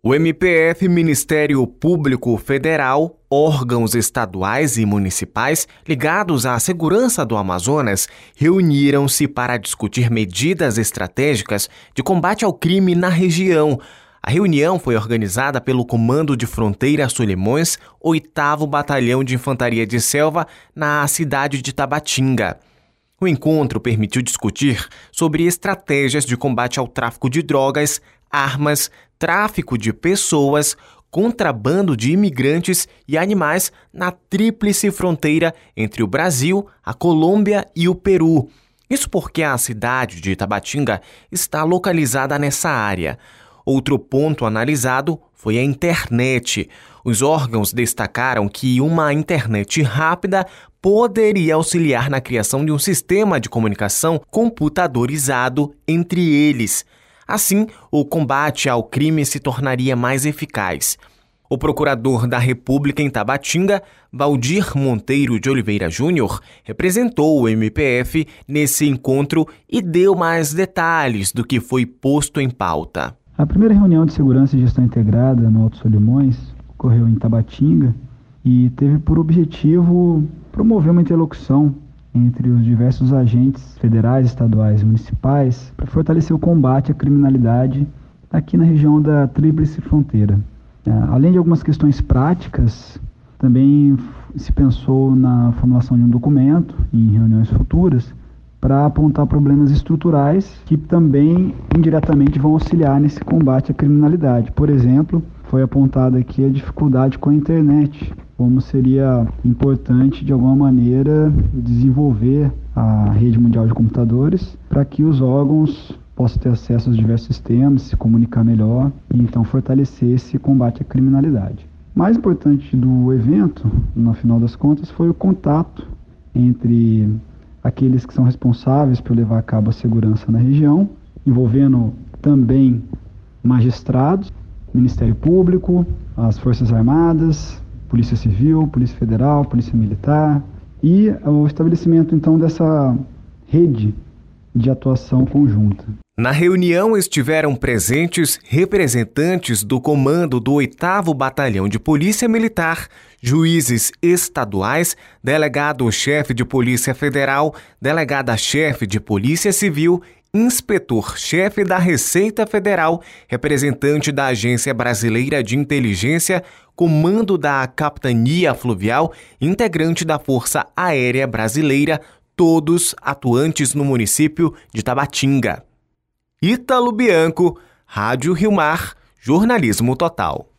O MPF, Ministério Público Federal, órgãos estaduais e municipais ligados à segurança do Amazonas reuniram-se para discutir medidas estratégicas de combate ao crime na região. A reunião foi organizada pelo Comando de Fronteira Solimões, 8º Batalhão de Infantaria de Selva, na cidade de Tabatinga. O encontro permitiu discutir sobre estratégias de combate ao tráfico de drogas, armas, tráfico de pessoas, contrabando de imigrantes e animais na tríplice fronteira entre o Brasil, a Colômbia e o Peru. Isso porque a cidade de Tabatinga está localizada nessa área. Outro ponto analisado foi a internet. Os órgãos destacaram que uma internet rápida poderia auxiliar na criação de um sistema de comunicação computadorizado entre eles. Assim, o combate ao crime se tornaria mais eficaz. O procurador da República em Tabatinga, Valdir Monteiro de Oliveira Júnior, representou o MPF nesse encontro e deu mais detalhes do que foi posto em pauta. A primeira reunião de segurança e gestão integrada no Alto Solimões ocorreu em Tabatinga e teve por objetivo promover uma interlocução entre os diversos agentes federais, estaduais e municipais para fortalecer o combate à criminalidade aqui na região da Tríplice Fronteira. Além de algumas questões práticas, também se pensou na formulação de um documento em reuniões futuras para apontar problemas estruturais que também indiretamente vão auxiliar nesse combate à criminalidade. Por exemplo, foi apontada aqui a dificuldade com a internet, como seria importante, de alguma maneira, desenvolver a rede mundial de computadores para que os órgãos possam ter acesso aos diversos sistemas, se comunicar melhor e, então, fortalecer esse combate à criminalidade. Mais importante do evento, no final das contas, foi o contato entre aqueles que são responsáveis por levar a cabo a segurança na região, envolvendo também magistrados, Ministério Público, as Forças Armadas, Polícia Civil, Polícia Federal, Polícia Militar e o estabelecimento, então, dessa rede de atuação conjunta. Na reunião estiveram presentes representantes do comando do 8º Batalhão de Polícia Militar, juízes estaduais, delegado-chefe de Polícia Federal, delegada-chefe de Polícia Civil, inspetor-chefe da Receita Federal, representante da Agência Brasileira de Inteligência, comando da Capitania Fluvial, integrante da Força Aérea Brasileira, todos atuantes no município de Tabatinga. Ítalo Bianco, Rádio Rio Mar, Jornalismo Total.